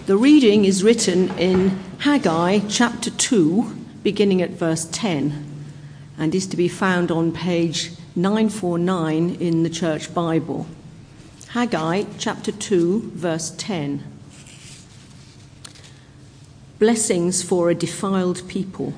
The reading is written in Haggai chapter 2, beginning at verse 10, and is to be found on page 949 in the Church Bible. Haggai chapter 2, verse 10. Blessings for a defiled people.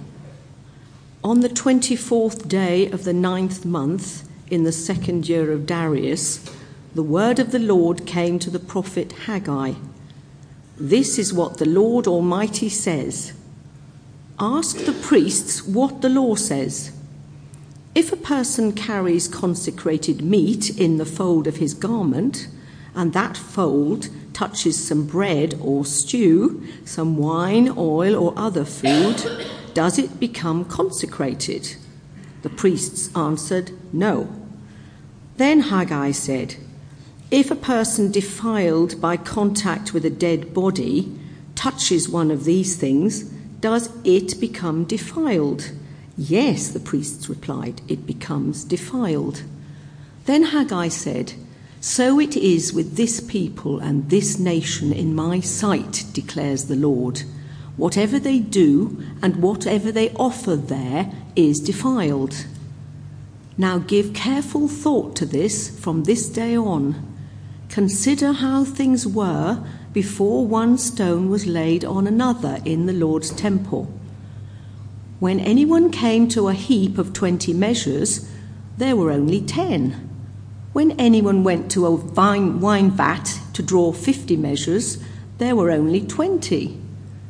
On the 24th day of the 9th month, in the 2nd year of Darius, the word of the Lord came to the prophet Haggai. This is what the Lord Almighty says. Ask the priests what the law says. If a person carries consecrated meat in the fold of his garment, and that fold touches some bread or stew, some wine, oil, or other food, does it become consecrated? The priests answered, no. Then Haggai said, if a person defiled by contact with a dead body touches one of these things, does it become defiled? Yes, the priests replied, it becomes defiled. Then Haggai said, so it is with this people and this nation in my sight, declares the Lord. Whatever they do and whatever they offer there is defiled. Now give careful thought to this from this day on. Consider how things were before one stone was laid on another in the Lord's temple. When anyone came to a heap of 20 measures, there were only 10. When anyone went to a wine vat to draw 50 measures, there were only 20.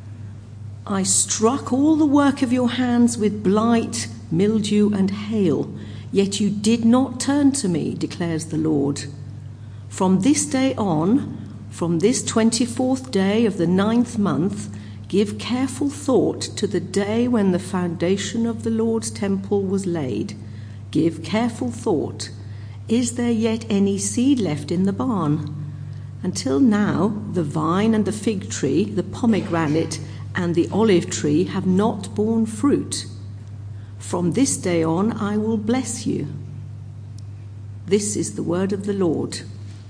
I struck all the work of your hands with blight, mildew, and hail, yet you did not turn to me, declares the Lord. From this day on, from this 24th day of the 9th month, give careful thought to the day when the foundation of the Lord's temple was laid. Give careful thought. Is there yet any seed left in the barn? Until now, the vine and the fig tree, the pomegranate and the olive tree have not borne fruit. From this day on, I will bless you. This is the word of the Lord.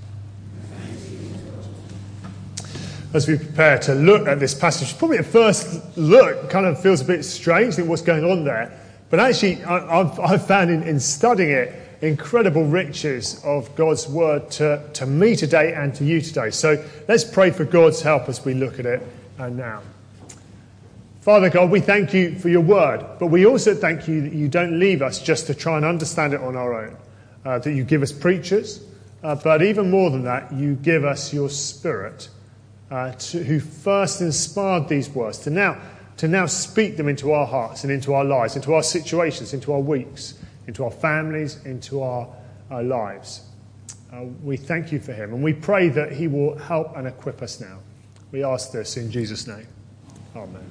As we prepare to look at this passage, probably at first look kind of feels a bit strange, think what's going on there. But actually, I've found in studying it incredible riches of God's word to me today and to you today. So let's pray for God's help as we look at it now. Father God, we thank you for your word, but we also thank you that you don't leave us just to try and understand it on our own, that you give us preachers, but even more than that, you give us your Spirit, who first inspired these words, to now speak them into our hearts and into our lives, into our situations, into our weeks, into our families, into our lives. We thank you for him, and we pray that he will help and equip us now. We ask this in Jesus' name. Amen.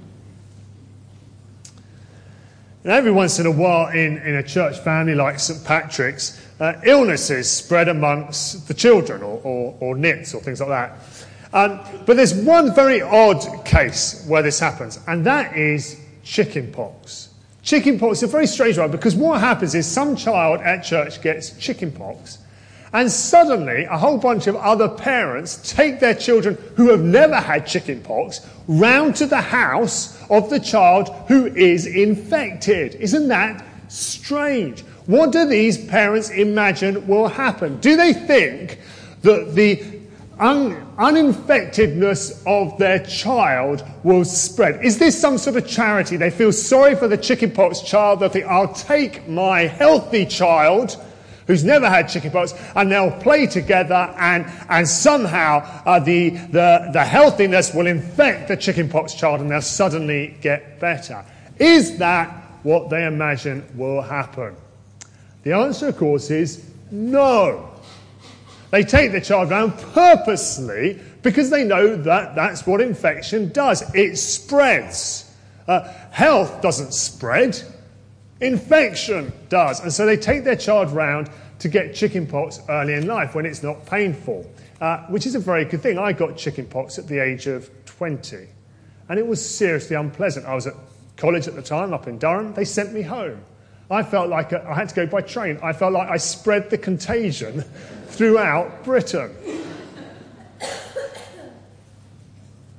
And every once in a while in a church family like St. Patrick's, illnesses spread amongst the children or nits or things like that. But there's one very odd case where this happens, and that is chickenpox. Chickenpox is a very strange one, because what happens is some child at church gets chickenpox, and suddenly a whole bunch of other parents take their children who have never had chickenpox round to the house of the child who is infected. Isn't that strange? What do these parents imagine will happen? Do they think that the uninfectedness of their child will spread? Is this some sort of charity? They feel sorry for the chickenpox child. They think, I'll take my healthy child who's never had chickenpox, and they'll play together, and somehow the healthiness will infect the chickenpox child, and they'll suddenly get better. Is that what they imagine will happen? The answer, of course, is no. They take the child round purposely because they know that that's what infection does. It spreads. Health doesn't spread. Infection does. And so they take their child round to get chickenpox early in life when it's not painful, which is a very good thing. I got chickenpox at the age of 20, and it was seriously unpleasant. I was at college at the time up in Durham. They sent me home. I felt like I had to go by train. I felt like I spread the contagion throughout Britain.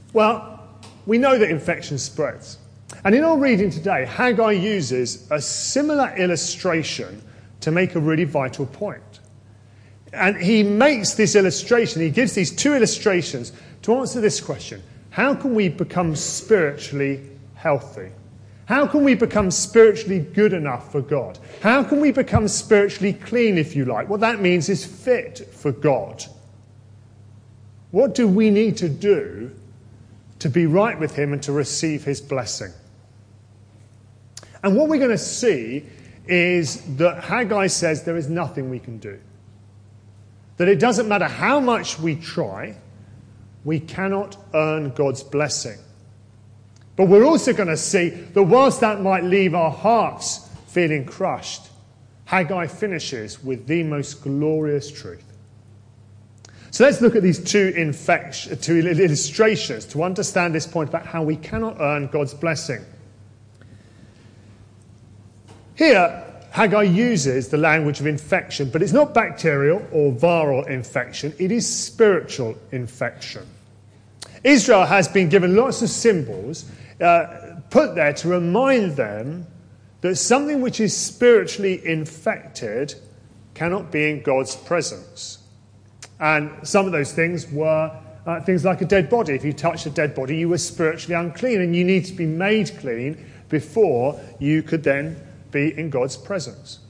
Well, we know that infection spreads. And in our reading today, Haggai uses a similar illustration to make a really vital point. And he makes this illustration, he gives these two illustrations to answer this question. How can we become spiritually healthy? How can we become spiritually good enough for God? How can we become spiritually clean, if you like? What that means is fit for God. What do we need to do to be right with him and to receive his blessing? And what we're going to see is that Haggai says there is nothing we can do. That it doesn't matter how much we try, we cannot earn God's blessing. But we're also going to see that whilst that might leave our hearts feeling crushed, Haggai finishes with the most glorious truth. So let's look at these two illustrations to understand this point about how we cannot earn God's blessing. Here, Haggai uses the language of infection, but it's not bacterial or viral infection, it is spiritual infection. Israel has been given lots of symbols put there to remind them that something which is spiritually infected cannot be in God's presence. And some of those things were things like a dead body. If you touched a dead body, you were spiritually unclean, and you need to be made clean before you could then be in God's presence.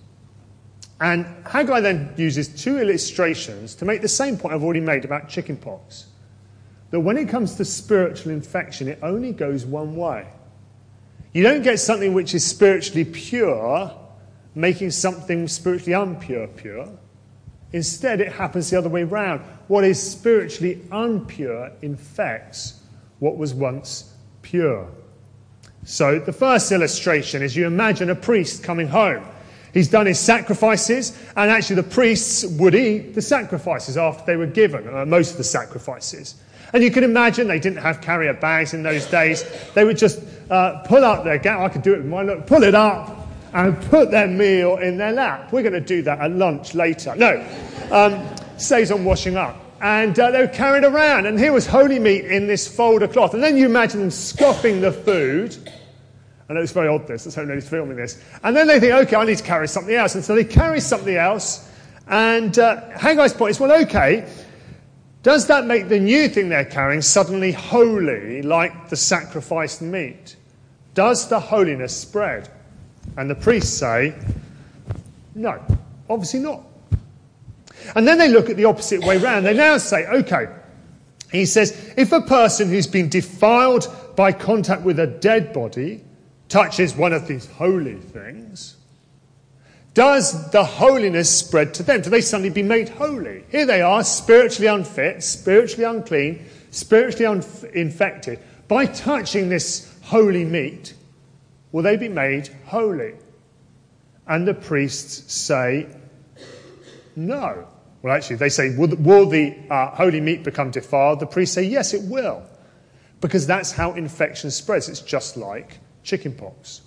And Haggai then uses two illustrations to make the same point I've already made about chickenpox. That when it comes to spiritual infection, it only goes one way. You don't get something which is spiritually pure, making something spiritually impure pure. Instead, it happens the other way round. What is spiritually impure infects what was once pure. So the first illustration is you imagine a priest coming home. He's done his sacrifices, and actually the priests would eat the sacrifices after they were given, most of the sacrifices. And you can imagine they didn't have carrier bags in those days. They would just pull up their gown. I could do it with my look. Pull it up and put their meal in their lap. We're going to do that at lunch later. No, saves on washing up. And they were carried around. And here was holy meat in this fold of cloth. And then you imagine them scoffing the food. I know it's very odd this. Let's hope nobody's filming this. And then they think, okay, I need to carry something else. And so they carry something else. And Haggai's point is, well, okay, does that make the new thing they're carrying suddenly holy, like the sacrificed meat? Does the holiness spread? And the priests say, no, obviously not. And then they look at the opposite way round. They now say, okay, he says, if a person who's been defiled by contact with a dead body touches one of these holy things, does the holiness spread to them? Do they suddenly be made holy? Here they are, spiritually unfit, spiritually unclean, spiritually infected. By touching this holy meat, will they be made holy? And the priests say, no. Well, actually, they say, will the holy meat become defiled? The priests say, yes, it will. Because that's how infection spreads. It's just like chickenpox.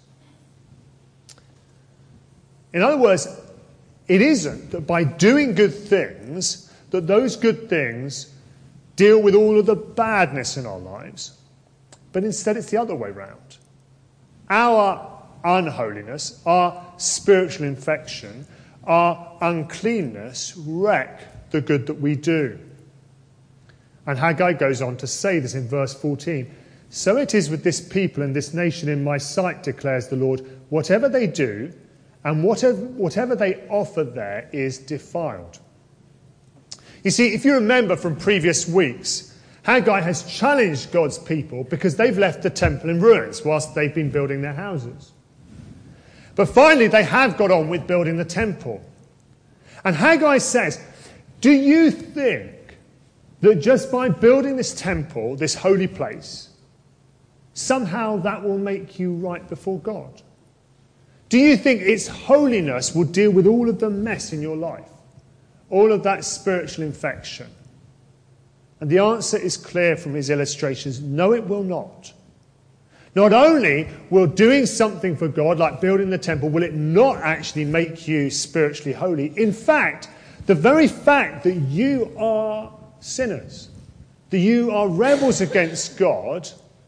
In other words, it isn't that by doing good things, that those good things deal with all of the badness in our lives. But instead, it's the other way round. Our unholiness, our spiritual infection, our uncleanness wreck the good that we do. And Haggai goes on to say this in verse 14. So it is with this people and this nation in my sight, declares the Lord. Whatever they do and whatever they offer there is defiled. You see, if you remember from previous weeks, Haggai has challenged God's people because they've left the temple in ruins whilst they've been building their houses. But finally, they have got on with building the temple. And Haggai says, do you think that just by building this temple, this holy place, somehow that will make you right before God? Do you think its holiness will deal with all of the mess in your life? All of that spiritual infection? And the answer is clear from his illustrations. No, it will not. Not only will doing something for God, like building the temple, will it not actually make you spiritually holy. In fact, the very fact that you are sinners, that you are rebels against God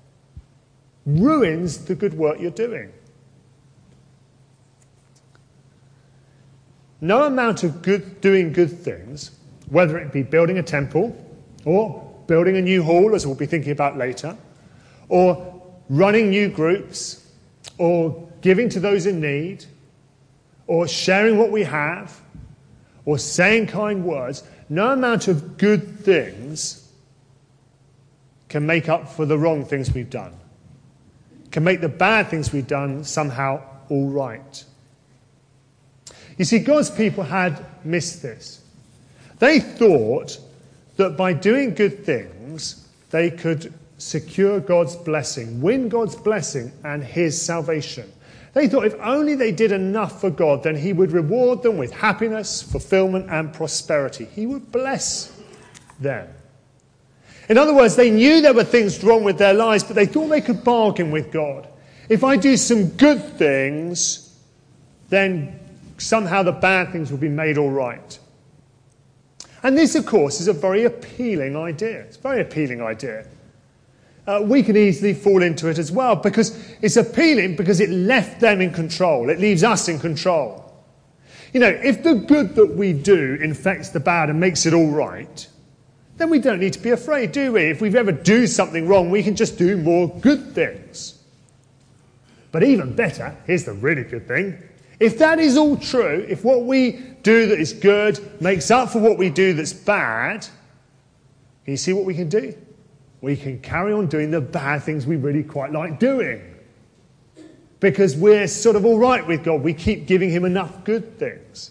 ruins the good work you're doing. No amount of doing good things, whether it be building a temple or building a new hall, as we'll be thinking about later, or running new groups, or giving to those in need, or sharing what we have, or saying kind words, no amount of good things can make up for the wrong things we've done, can make the bad things we've done somehow all right. You see, God's people had missed this. They thought that by doing good things, they could secure God's blessing, win God's blessing and his salvation. They thought if only they did enough for God, then he would reward them with happiness, fulfillment, and prosperity. He would bless them. In other words, they knew there were things wrong with their lives, but they thought they could bargain with God. If I do some good things, then somehow the bad things will be made all right. And this, of course, is a very appealing idea. It's a very appealing idea. We can easily fall into it as well, because it's appealing because it left them in control. It leaves us in control. You know, if the good that we do infects the bad and makes it all right, then we don't need to be afraid, do we? If we ever do something wrong, we can just do more good things. But even better, here's the really good thing. If that is all true, if what we do that is good makes up for what we do that's bad, you see what we can do? We can carry on doing the bad things we really quite like doing. Because we're sort of all right with God. We keep giving him enough good things.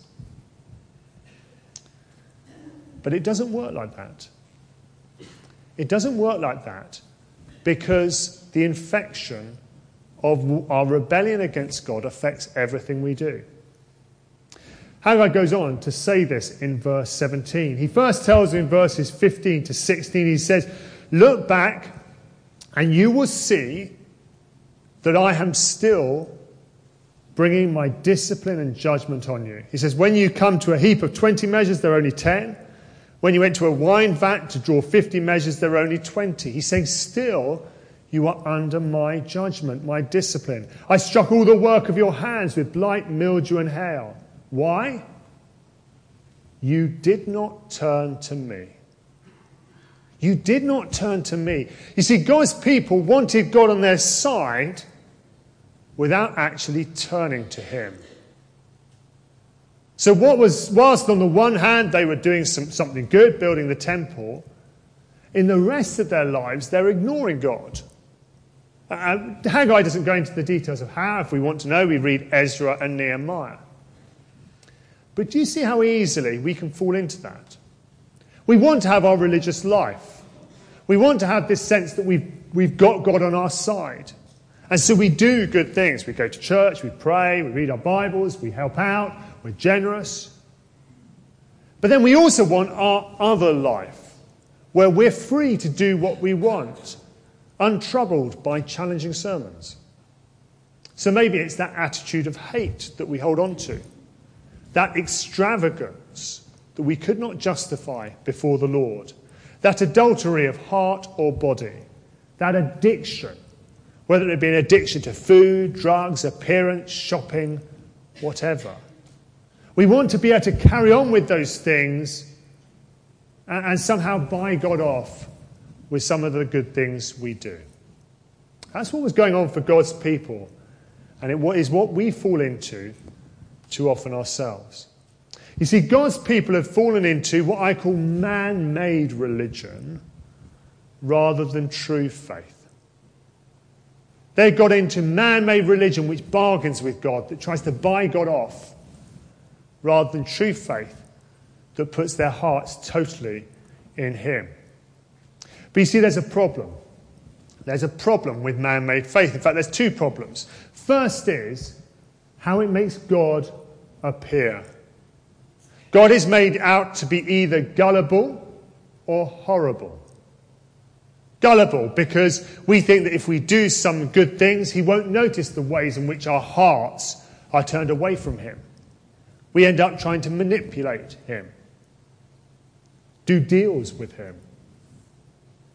But it doesn't work like that. It doesn't work like that because the infection of our rebellion against God affects everything we do. Haggai goes on to say this in verse 17. He first tells in verses 15 to 16, he says, "Look back and you will see that I am still bringing my discipline and judgment on you." He says, when you come to a heap of 20 measures, there are only 10. When you went to a wine vat to draw 50 measures, there are only 20. He's saying, still, you are under my judgment, my discipline. I struck all the work of your hands with blight, mildew, and hail. Why? You did not turn to me. You did not turn to me. You see, God's people wanted God on their side without actually turning to him. So whilst on the one hand they were doing something good, building the temple, in the rest of their lives they're ignoring God. Haggai doesn't go into the details of how. If we want to know, we read Ezra and Nehemiah. But do you see how easily we can fall into that? We want to have our religious life. We want to have this sense that we've got God on our side. And so we do good things. We go to church, we pray, we read our Bibles, we help out, we're generous. But then we also want our other life, where we're free to do what we want, untroubled by challenging sermons. So maybe it's that attitude of hate that we hold on to, that extravagance that we could not justify before the Lord, that adultery of heart or body, that addiction, whether it be an addiction to food, drugs, appearance, shopping, whatever. We want to be able to carry on with those things and somehow buy God off with some of the good things we do. That's what was going on for God's people, and it is what we fall into too often ourselves. You see, God's people have fallen into what I call man-made religion rather than true faith. They've got into man-made religion which bargains with God, that tries to buy God off, rather than true faith that puts their hearts totally in him. But you see, there's a problem. There's a problem with man-made faith. In fact, there's two problems. First is how it makes God appear. God is made out to be either gullible or horrible. Gullible because we think that if we do some good things, he won't notice the ways in which our hearts are turned away from him. We end up trying to manipulate him, do deals with him.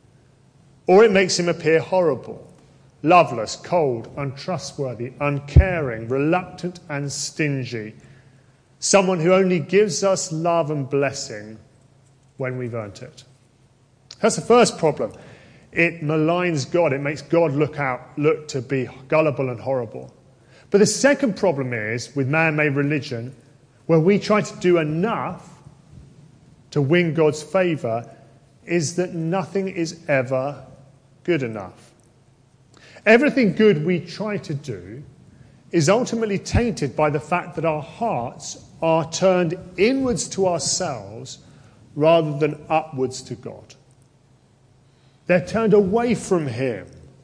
Or it makes him appear horrible, loveless, cold, untrustworthy, uncaring, reluctant and stingy. Someone who only gives us love and blessing when we've earned it. That's the first problem. It maligns God. It makes God look to be gullible and horrible. But the second problem is, with man-made religion, where we try to do enough to win God's favour, is that nothing is ever good enough. Everything good we try to do is ultimately tainted by the fact that our hearts are turned inwards to ourselves rather than upwards to God. They're turned away from him.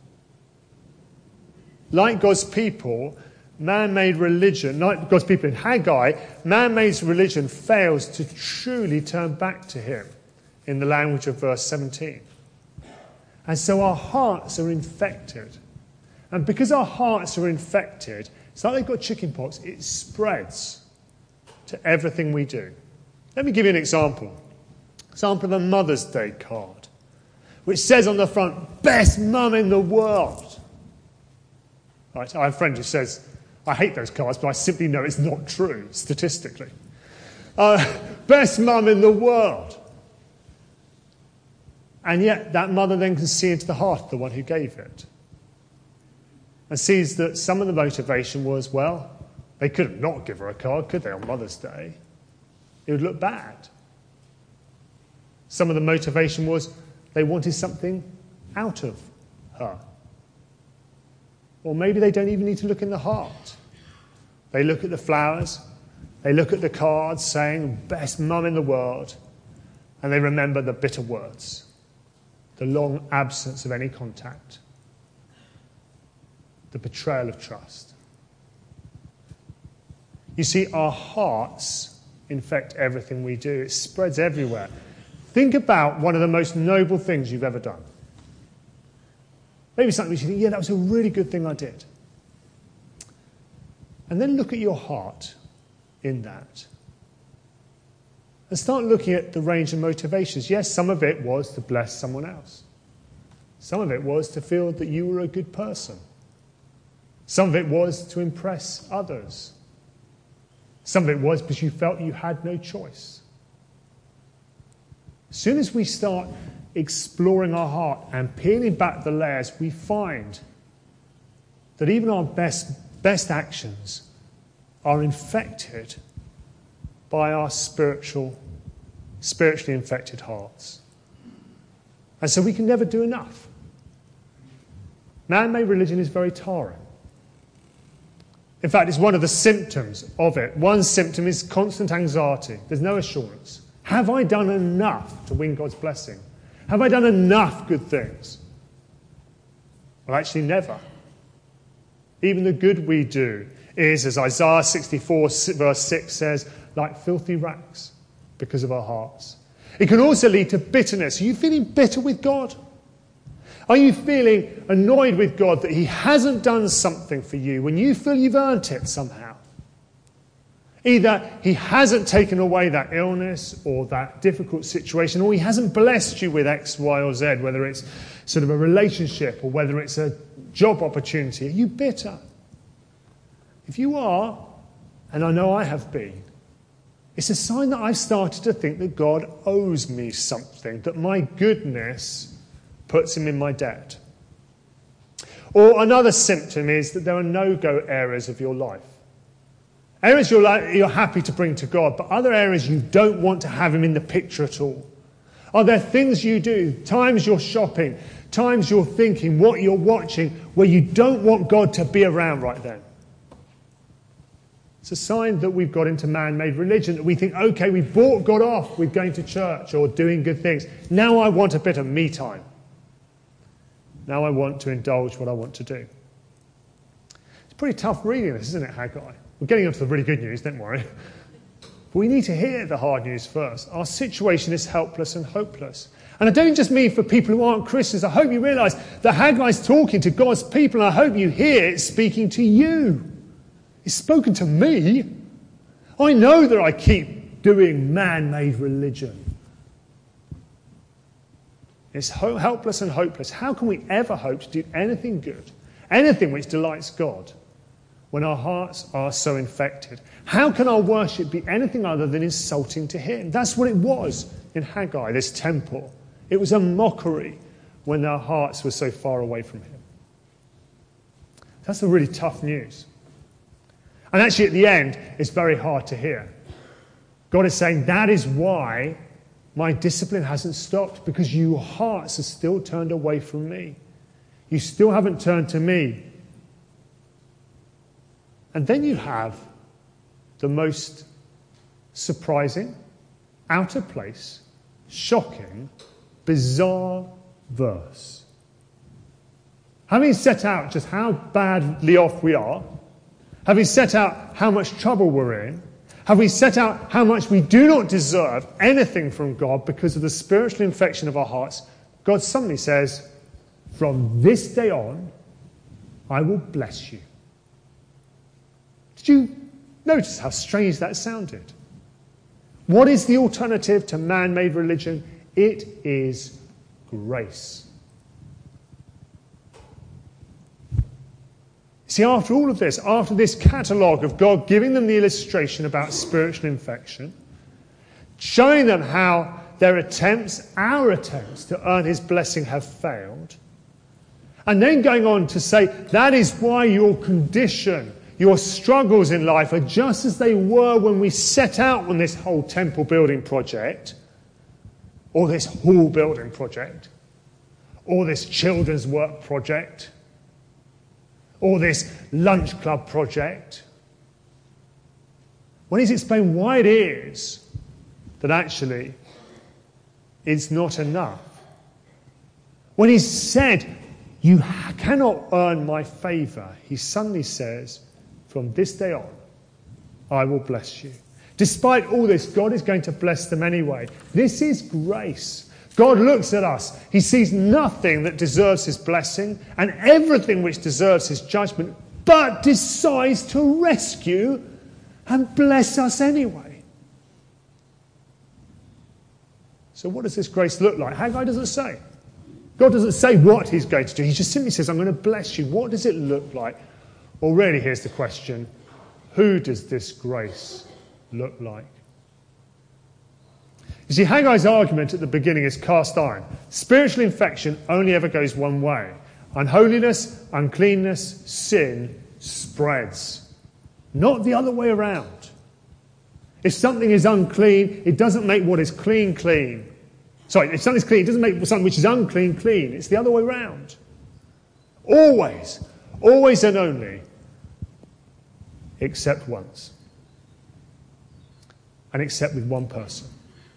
Like God's people, man-made religion, like God's people in Haggai, man-made religion fails to truly turn back to him, in the language of verse 17. And so our hearts are infected. And because our hearts are infected, it's like they've got chickenpox, it spreads to everything we do. Let me give you an example. Example of a Mother's Day card, which says on the front, "Best mum in the world." Right, I have a friend who says, I hate those cards, but I simply know it's not true, statistically. Best mum in the world. And yet that mother then can see into the heart of the one who gave it. And sees that some of the motivation was, well, they could not give her a card, could they, on Mother's Day? It would look bad. Some of the motivation was they wanted something out of her. Or maybe they don't even need to look in the heart. They look at the flowers, they look at the cards saying, "Best mum in the world," and they remember the bitter words, the long absence of any contact, the betrayal of trust. You see, our hearts infect everything we do. It spreads everywhere. Think about one of the most noble things you've ever done. Maybe something you think, yeah, that was a really good thing I did. And then look at your heart in that. And start looking at the range of motivations. Yes, some of it was to bless someone else. Some of it was to feel that you were a good person. Some of it was to impress others. Some of it was because you felt you had no choice. As soon as we start exploring our heart and peeling back the layers, we find that even our best actions are infected by our spiritually infected hearts. And so we can never do enough. Man-made religion is very tiring. In fact, it's one of the symptoms of it. One symptom is constant anxiety. There's no assurance. Have I done enough to win God's blessing? Have I done enough good things? Well, actually, never. Even the good we do is, as Isaiah 64 verse 6 says, like filthy rags because of our hearts. It can also lead to bitterness. Are you feeling bitter with God? Are you feeling annoyed with God that he hasn't done something for you when you feel you've earned it somehow? Either he hasn't taken away that illness or that difficult situation, or he hasn't blessed you with X, Y, or Z, whether it's sort of a relationship or whether it's a job opportunity. Are you bitter? If you are, and I know I have been, it's a sign that I've started to think that God owes me something, that my goodness puts him in my debt. Or another symptom is that there are no-go areas of your life. Areas you're happy to bring to God, but other areas you don't want to have him in the picture at all. Are there things you do, times you're shopping, times you're thinking, what you're watching, where you don't want God to be around right then? It's a sign that we've got into man-made religion, that we think, okay, we've bought God off with going to church or doing good things. Now I want a bit of me time. Now I want to indulge what I want to do. It's pretty tough reading this, isn't it, Haggai? We're getting on to the really good news, don't worry. But we need to hear the hard news first. Our situation is helpless and hopeless. And I don't just mean for people who aren't Christians. I hope you realise that Haggai's talking to God's people, and I hope you hear it speaking to you. It's spoken to me. I know that I keep doing man-made religion. It's helpless and hopeless. How can we ever hope to do anything good, anything which delights God, when our hearts are so infected? How can our worship be anything other than insulting to him? That's what it was in Haggai, this temple. It was a mockery when their hearts were so far away from him. That's the really tough news. And actually at the end, it's very hard to hear. God is saying, that is why my discipline hasn't stopped, because your hearts are still turned away from me. You still haven't turned to me. And then you have the most surprising, out of place, shocking, bizarre verse. Having set out just how badly off we are, having set out how much trouble we're in, having set out how much we do not deserve anything from God because of the spiritual infection of our hearts, God suddenly says, from this day on, I will bless you. Did you notice how strange that sounded? What is the alternative to man-made religion? It is grace. See, after all of this, after this catalogue of God giving them the illustration about spiritual infection, showing them how their attempts, our attempts to earn his blessing have failed, and then going on to say, that is why your condition, your struggles in life are just as they were when we set out on this whole temple building project, or this hall building project, or this children's work project, or this lunch club project. When he's explained why it is that actually it's not enough. When he's said, you cannot earn my favour, he suddenly says, from this day on, I will bless you. Despite all this, God is going to bless them anyway. This is grace. God looks at us. He sees nothing that deserves his blessing and everything which deserves his judgment, but decides to rescue and bless us anyway. So what does this grace look like? Haggai doesn't say. God doesn't say what he's going to do. He just simply says, I'm going to bless you. What does it look like? Well, really, here's the question. Who does this grace look like? You see, Haggai's argument at the beginning is cast iron. Spiritual infection only ever goes one way. Unholiness, uncleanness, sin spreads. Not the other way around. If something is unclean, it doesn't make what is clean, clean. Sorry, if something's clean, it doesn't make something which is unclean, clean. It's the other way around. Always, always and only, except once. And except with one person.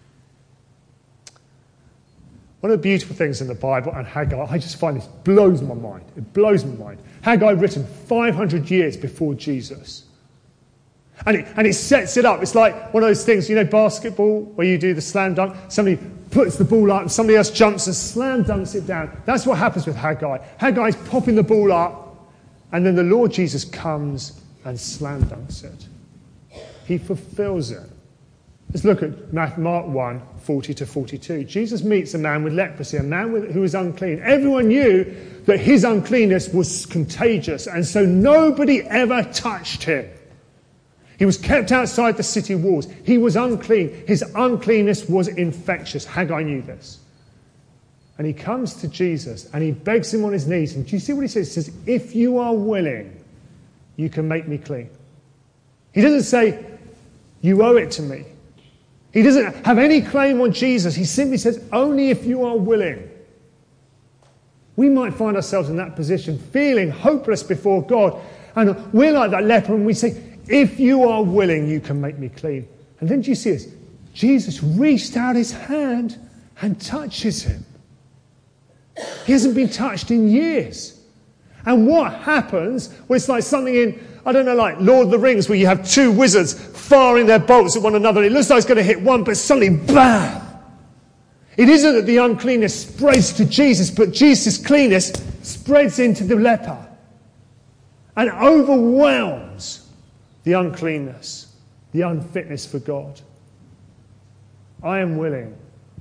One of the beautiful things in the Bible and Haggai, I just find this blows my mind. It blows my mind. Haggai written 500 years before Jesus. And it sets it up. It's like one of those things, you know, basketball, where you do the slam dunk. Somebody puts the ball up and somebody else jumps and slam dunks it down. That's what happens with Haggai. Haggai's popping the ball up, and then the Lord Jesus comes and slam dunks it. He fulfills it. Let's look at Mark 1, 40 to 42. Jesus meets a man with leprosy, a man who was unclean. Everyone knew that his uncleanness was contagious, and so nobody ever touched him. He was kept outside the city walls. He was unclean. His uncleanness was infectious. Haggai knew this. And he comes to Jesus, and he begs him on his knees. And do you see what he says? He says, if you are willing, you can make me clean. He doesn't say, you owe it to me. He doesn't have any claim on Jesus. He simply says, only if you are willing. We might find ourselves in that position, feeling hopeless before God. And we're like that leper, and we say, if you are willing, you can make me clean. And then do you see this? Jesus reached out his hand and touches him. He hasn't been touched in years. And what happens? Well, it's like something in, I don't know, like Lord of the Rings, where you have two wizards firing their bolts at one another. It looks like it's going to hit one, but suddenly, bam! It isn't that the uncleanness spreads to Jesus, but Jesus' cleanness spreads into the leper and overwhelms the uncleanness, the unfitness for God. I am willing.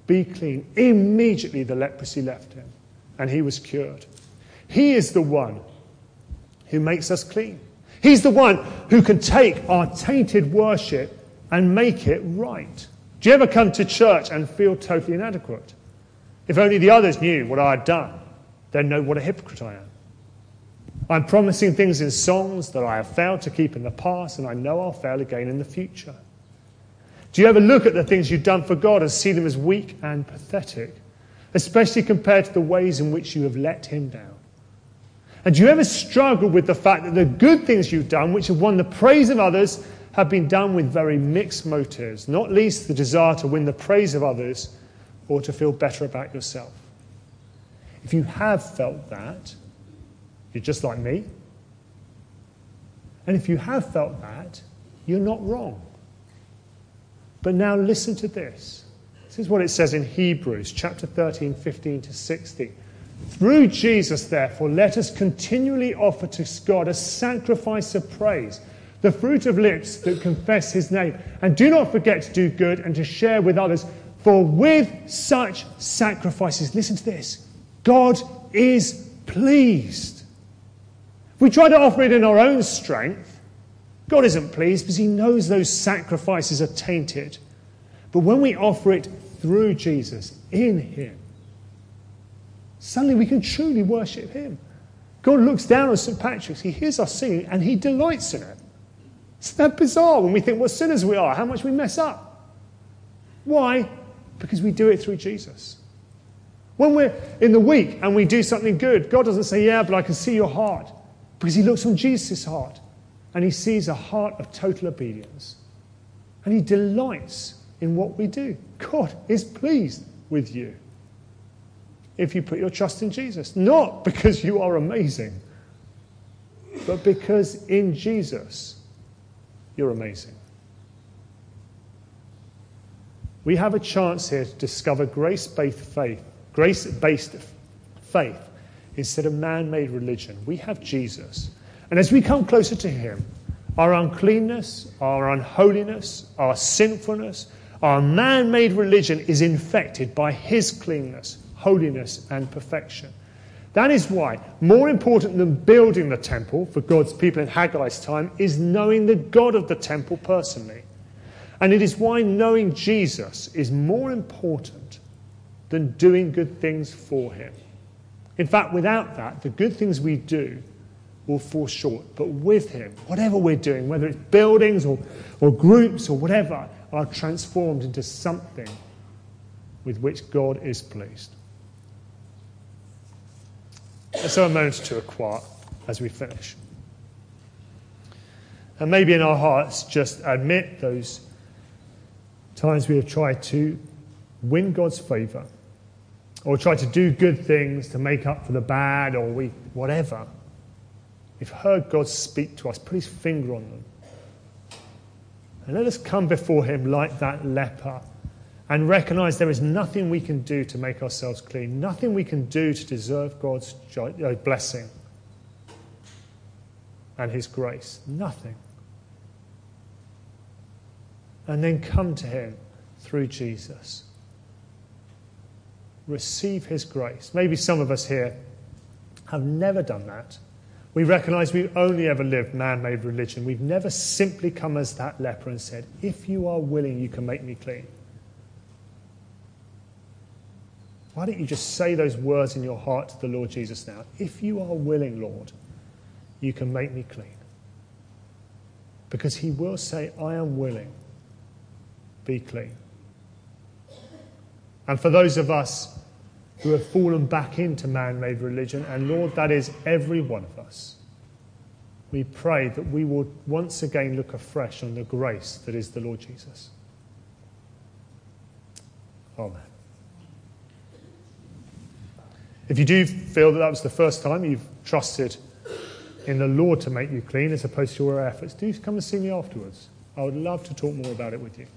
be clean. Immediately the leprosy left him, and he was cured. He is the one who makes us clean. He's the one who can take our tainted worship and make it right. Do you ever come to church and feel totally inadequate? If only the others knew what I had done, they'd know what a hypocrite I am. I'm promising things in songs that I have failed to keep in the past, and I know I'll fail again in the future. Do you ever look at the things you've done for God and see them as weak and pathetic, especially compared to the ways in which you have let him down? And do you ever struggle with the fact that the good things you've done, which have won the praise of others, have been done with very mixed motives, not least the desire to win the praise of others or to feel better about yourself? If you have felt that, you're just like me. And if you have felt that, you're not wrong. But now listen to this. This is what it says in Hebrews chapter 13, 15 to 16. Through Jesus, therefore, let us continually offer to God a sacrifice of praise, the fruit of lips that confess his name. And do not forget to do good and to share with others, for with such sacrifices, listen to this, God is pleased. If we try to offer it in our own strength, God isn't pleased because he knows those sacrifices are tainted. But when we offer it through Jesus, in him, suddenly we can truly worship him. God looks down on St. Patrick's, he hears us singing, and he delights in it. Isn't that bizarre when we think what sinners we are, how much we mess up? Why? Because we do it through Jesus. When we're in the week and we do something good, God doesn't say, yeah, but I can see your heart. Because he looks on Jesus' heart and he sees a heart of total obedience. And he delights in what we do. God is pleased with you if you put your trust in Jesus. Not because you are amazing, but because in Jesus you're amazing. We have a chance here to discover grace-based faith instead of man-made religion. We have Jesus. And as we come closer to him, our uncleanness, our unholiness, our sinfulness, our man-made religion is infected by his cleanness, holiness, and perfection. That is why, more important than building the temple for God's people in Haggai's time, is knowing the God of the temple personally. And it is why knowing Jesus is more important than doing good things for him. In fact, without that, the good things we do will fall short. But with him, whatever we're doing, whether it's buildings or groups or whatever, are transformed into something with which God is pleased. Let's have a moment to quiet as we finish. And maybe in our hearts, just admit those times we have tried to win God's favour, or try to do good things to make up for the bad, or whatever. We've heard God speak to us, put his finger on them. And let us come before him like that leper and recognise there is nothing we can do to make ourselves clean, nothing we can do to deserve God's blessing and his grace. Nothing. And then come to him through Jesus. Receive his grace. Maybe some of us here have never done that. We recognise we've only ever lived man-made religion. We've never simply come as that leper and said, if you are willing, you can make me clean. Why don't you just say those words in your heart to the Lord Jesus now? If you are willing, Lord, you can make me clean. Because he will say, I am willing. Be clean. And for those of us who have fallen back into man-made religion, and Lord, that is every one of us, we pray that we will once again look afresh on the grace that is the Lord Jesus. Amen. If you do feel that was the first time you've trusted in the Lord to make you clean as opposed to your efforts, do come and see me afterwards. I would love to talk more about it with you.